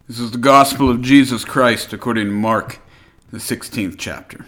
This is the gospel of Jesus Christ according to Mark, the 16th chapter.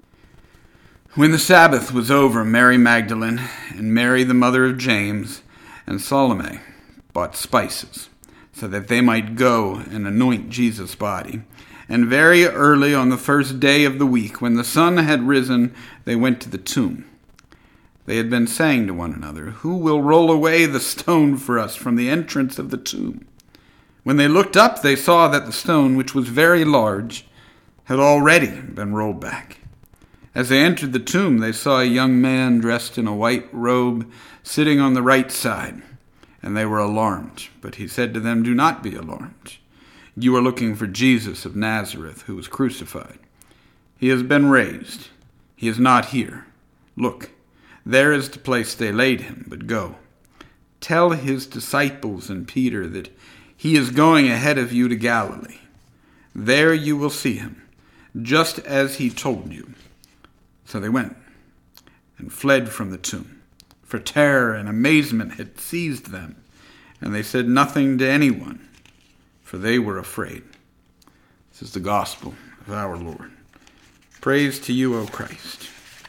When the Sabbath was over, Mary Magdalene and Mary the mother of James and Salome bought spices, so that they might go and anoint Jesus' body. And very early on the first day of the week, when the sun had risen, they went to the tomb. They had been saying to one another, "Who will roll away the stone for us from the entrance of the tomb?" When they looked up, they saw that the stone, which was very large, had already been rolled back. As they entered the tomb, they saw a young man dressed in a white robe sitting on the right side, and they were alarmed. But he said to them, "Do not be alarmed. You are looking for Jesus of Nazareth, who was crucified. He has been raised. He is not here. Look, there is the place they laid him, but go. Tell his disciples and Peter that he is going ahead of you to Galilee. There you will see him, just as he told you." So they went and fled from the tomb, for terror and amazement had seized them, and they said nothing to anyone, for they were afraid. This is the gospel of our Lord. Praise to you, O Christ.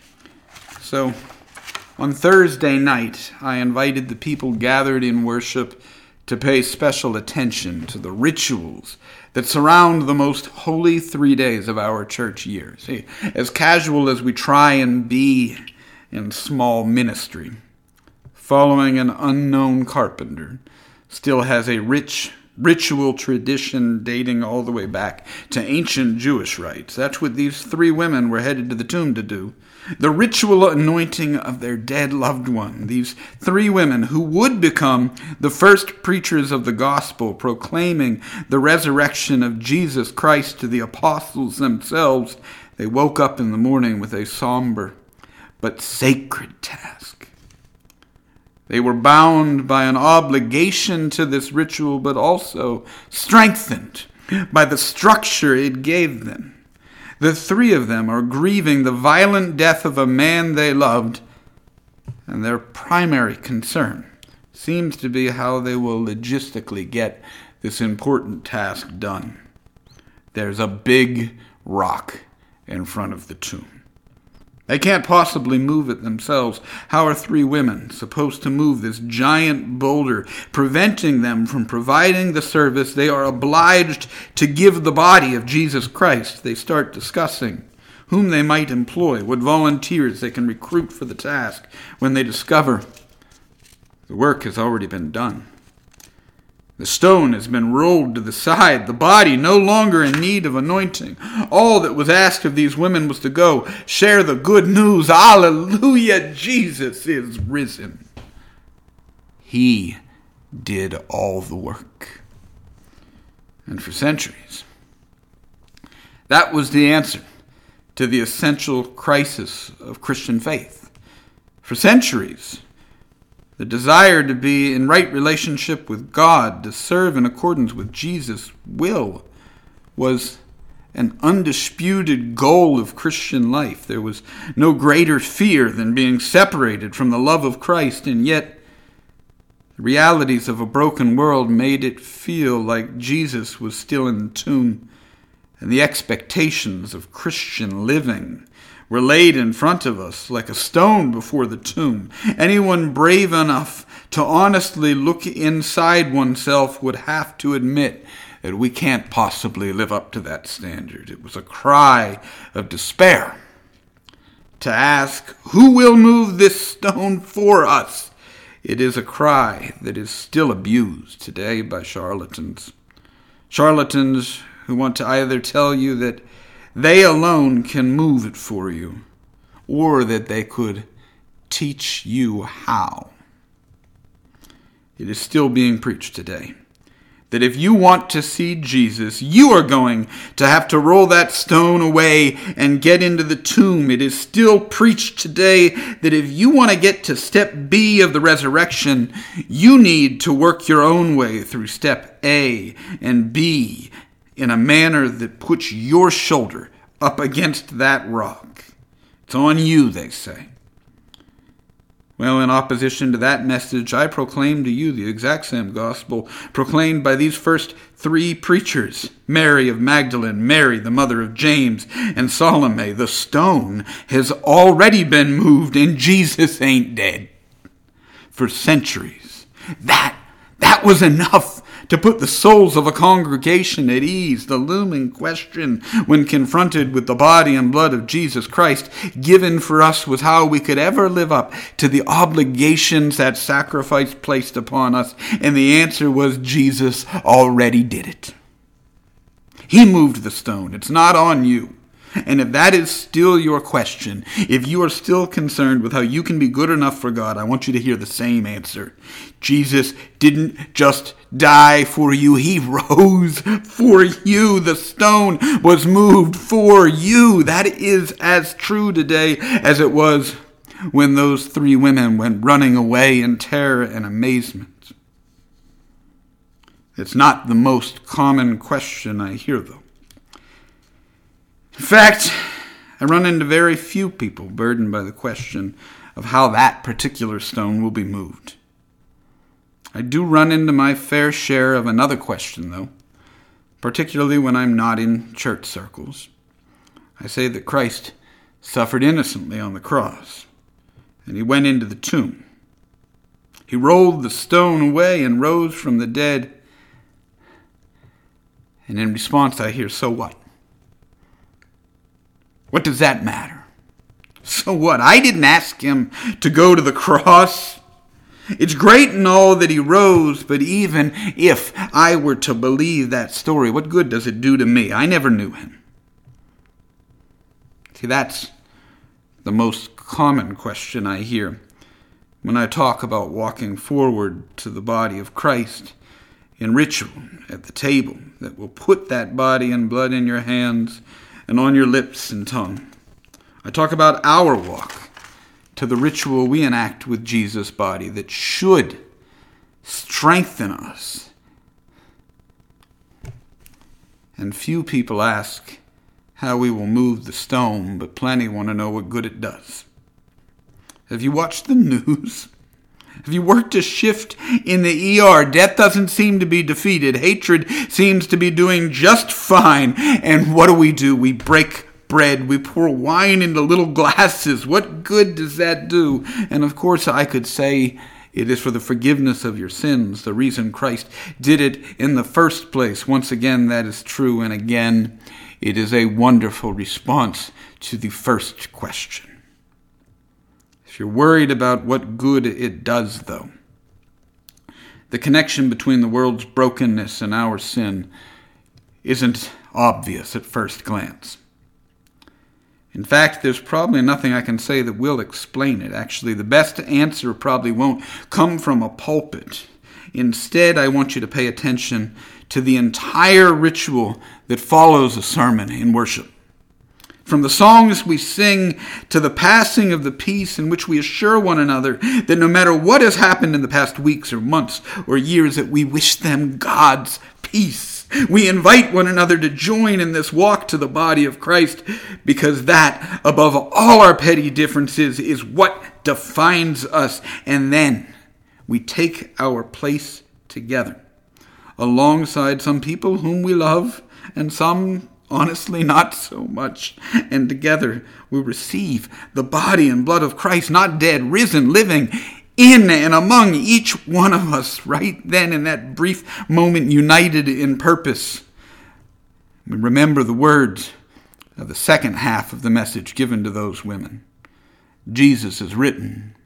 So, on Thursday night, I invited the people gathered in worship to pay special attention to the rituals that surround the most holy 3 days of our church year. See, as casual as we try and be in small ministry, following an unknown carpenter still has a rich ritual tradition dating all the way back to ancient Jewish rites. That's what these three women were headed to the tomb to do. The ritual anointing of their dead loved one. These three women who would become the first preachers of the gospel, proclaiming the resurrection of Jesus Christ to the apostles themselves, they woke up in the morning with a somber but sacred task. They were bound by an obligation to this ritual, but also strengthened by the structure it gave them. The three of them are grieving the violent death of a man they loved, and their primary concern seems to be how they will logistically get this important task done. There's a big rock in front of the tomb. They can't possibly move it themselves. How are three women supposed to move this giant boulder, preventing them from providing the service they are obliged to give the body of Jesus Christ? They start discussing whom they might employ, what volunteers they can recruit for the task, when they discover the work has already been done. The stone has been rolled to the side, the body no longer in need of anointing. All that was asked of these women was to go, share the good news. Hallelujah, Jesus is risen. He did all the work. And for centuries, that was the answer to the essential crisis of Christian faith. For centuries, the desire to be in right relationship with God, to serve in accordance with Jesus' will, was an undisputed goal of Christian life. There was no greater fear than being separated from the love of Christ, and yet the realities of a broken world made it feel like Jesus was still in the tomb, and the expectations of Christian living were laid in front of us like a stone before the tomb. Anyone brave enough to honestly look inside oneself would have to admit that we can't possibly live up to that standard. It was a cry of despair to ask, "Who will move this stone for us?" It is a cry that is still abused today by charlatans. Charlatans who want to either tell you that they alone can move it for you, or that they could teach you how. It is still being preached today that if you want to see Jesus, you are going to have to roll that stone away and get into the tomb. It is still preached today that if you want to get to step B of the resurrection, you need to work your own way through step A and B in a manner that puts your shoulder up against that rock. It's on you, they say. Well, in opposition to that message, I proclaim to you the exact same gospel proclaimed by these first three preachers: Mary of Magdalene, Mary, the mother of James, and Salome. The stone has already been moved, and Jesus ain't dead. For centuries, that was enough to put the souls of a congregation at ease. The looming question, when confronted with the body and blood of Jesus Christ given for us, was how we could ever live up to the obligations that sacrifice placed upon us. And the answer was Jesus already did it. He moved the stone. It's not on you. And if that is still your question, if you are still concerned with how you can be good enough for God, I want you to hear the same answer. Jesus didn't just die for you. He rose for you. The stone was moved for you. That is as true today as it was when those three women went running away in terror and amazement. It's not the most common question I hear, though. In fact, I run into very few people burdened by the question of how that particular stone will be moved. I do run into my fair share of another question, though, particularly when I'm not in church circles. I say that Christ suffered innocently on the cross, and he went into the tomb. He rolled the stone away and rose from the dead. And in response, I hear, so what? What does that matter? So what? I didn't ask him to go to the cross. It's great and all that he rose, but even if I were to believe that story, what good does it do to me? I never knew him. See, that's the most common question I hear when I talk about walking forward to the body of Christ in ritual at the table that will put that body and blood in your hands and on your lips and tongue. I talk about our walk to the ritual we enact with Jesus' body that should strengthen us. And few people ask how we will move the stone, but plenty want to know what good it does. Have you watched the news? Have you worked a shift in the ER? Death doesn't seem to be defeated. Hatred seems to be doing just fine. And what do? We break bread. We pour wine into little glasses. What good does that do? And of course, I could say it is for the forgiveness of your sins, the reason Christ did it in the first place. Once again, that is true. And again, it is a wonderful response to the first question. If you're worried about what good it does, though, the connection between the world's brokenness and our sin isn't obvious at first glance. In fact, there's probably nothing I can say that will explain it. Actually, the best answer probably won't come from a pulpit. Instead, I want you to pay attention to the entire ritual that follows a sermon in worship. From the songs we sing to the passing of the peace in which we assure one another that no matter what has happened in the past weeks or months or years, that we wish them God's peace. We invite one another to join in this walk to the body of Christ, because that, above all our petty differences, is what defines us. And then we take our place together alongside some people whom we love and some honestly not so much. And together we receive the body and blood of Christ, not dead, risen, living in and among each one of us right then in that brief moment, united in purpose. We remember the words of the second half of the message given to those women. Jesus is written,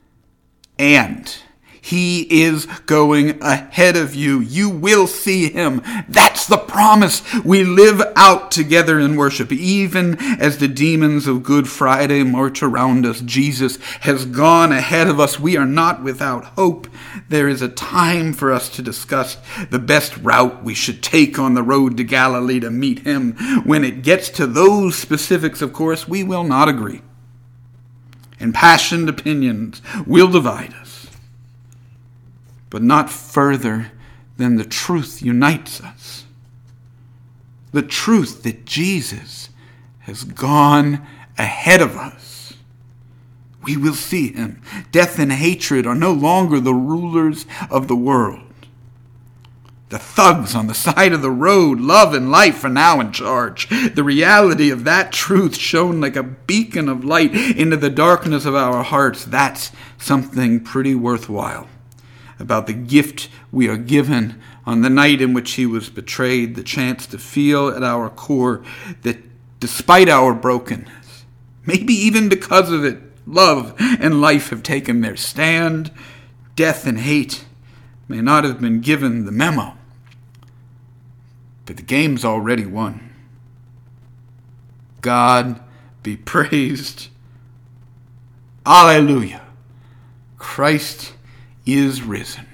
and he is going ahead of you. You will see him. That's the promise we live out together in worship. Even as the demons of Good Friday march around us, Jesus has gone ahead of us. We are not without hope. There is a time for us to discuss the best route we should take on the road to Galilee to meet him. When it gets to those specifics, of course, we will not agree. Impassioned opinions will divide us. But not further than the truth unites us. The truth that Jesus has gone ahead of us. We will see him. Death and hatred are no longer the rulers of the world. The thugs on the side of the road, love and life, are now in charge. The reality of that truth shone like a beacon of light into the darkness of our hearts. That's something pretty worthwhile about the gift we are given on the night in which he was betrayed, the chance to feel at our core that despite our brokenness, maybe even because of it, love and life have taken their stand. Death and hate may not have been given the memo, but the game's already won. God be praised. Alleluia. Christ is risen.